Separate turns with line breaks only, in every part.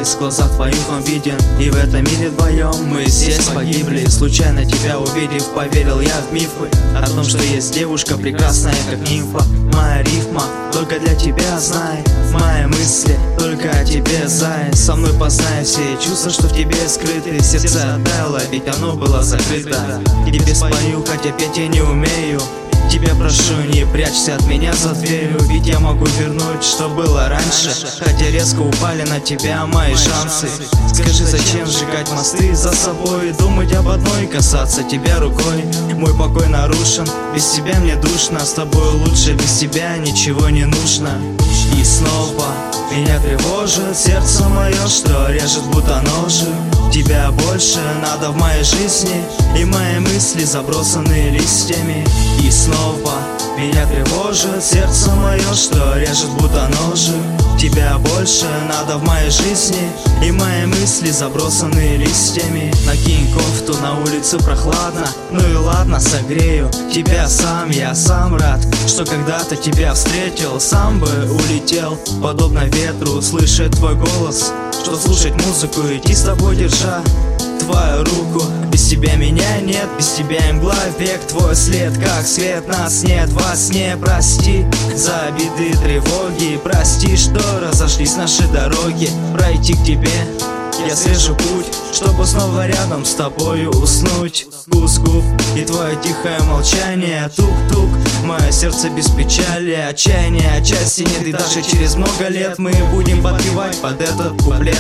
блеск в глазах твоих он виден. И в этом мире вдвоем мы здесь погибли. Случайно тебя увидев, поверил я в мифы о том, что есть девушка прекрасная, как нимфа. Моя рифма только для тебя, знай. Мои мысли только о тебе, зай. Со мной познай все чувства, что в тебе скрыты. Сердце оттаяло, ведь оно было закрыто. Тебе спою, хотя петь я не умею. Тебя прошу, не прячься от меня за дверью, ведь я могу вернуть, что было раньше. Хотя резко упали на тебя мои шансы. Скажи, зачем сжигать мосты за собой, думать об одной, касаться тебя рукой. Мой покой нарушен, без тебя мне душно. С тобой лучше, без тебя ничего не нужно. И снова меня тревожит сердце мое, что режет будто ножи. Тебя больше надо в моей жизни, и мои мысли забросаны листьями. И снова меня тревожит сердце мое, что режет будто ножи. Тебя больше надо в моей жизни, и мои мысли забросаны листьями. Накинь кофту, на улице прохладно, ну и ладно, согрею тебя сам. Я сам рад, что когда-то тебя встретил. Сам бы улетел, подобно ветру, слышать твой голос, что слушать музыку, идти с тобой, держа твою руку. Без тебя меня нет, без тебя и мгла век. Твой след, как свет, нас нет во сне. Прости за обиды, тревоги, прости, что разошлись наши дороги. Пройти к тебе я свежий путь, чтобы снова рядом с тобою уснуть. Вкус губ и твое тихое молчание. Тук-тук, мое сердце без печали, отчаяния, отчасти нет. И даже через много лет мы будем подпевать под этот куплет.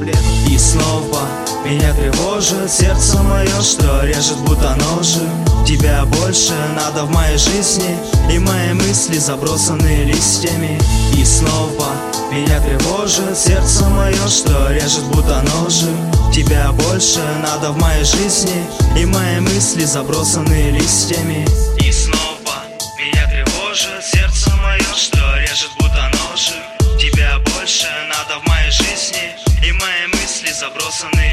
И снова меня тревожит сердце мое, что режет будто ножи. Тебя больше надо в моей жизни, и мои мысли забросаны листьями. И снова меня тревожит сердце мое, что режет будто ножи. Тебя больше надо в моей жизни, и мои мысли забросаны листьями. И снова меня тревожит сердце мое, что режет будто ножи. Тебя больше надо в моей жизни, и мои мысли забросаны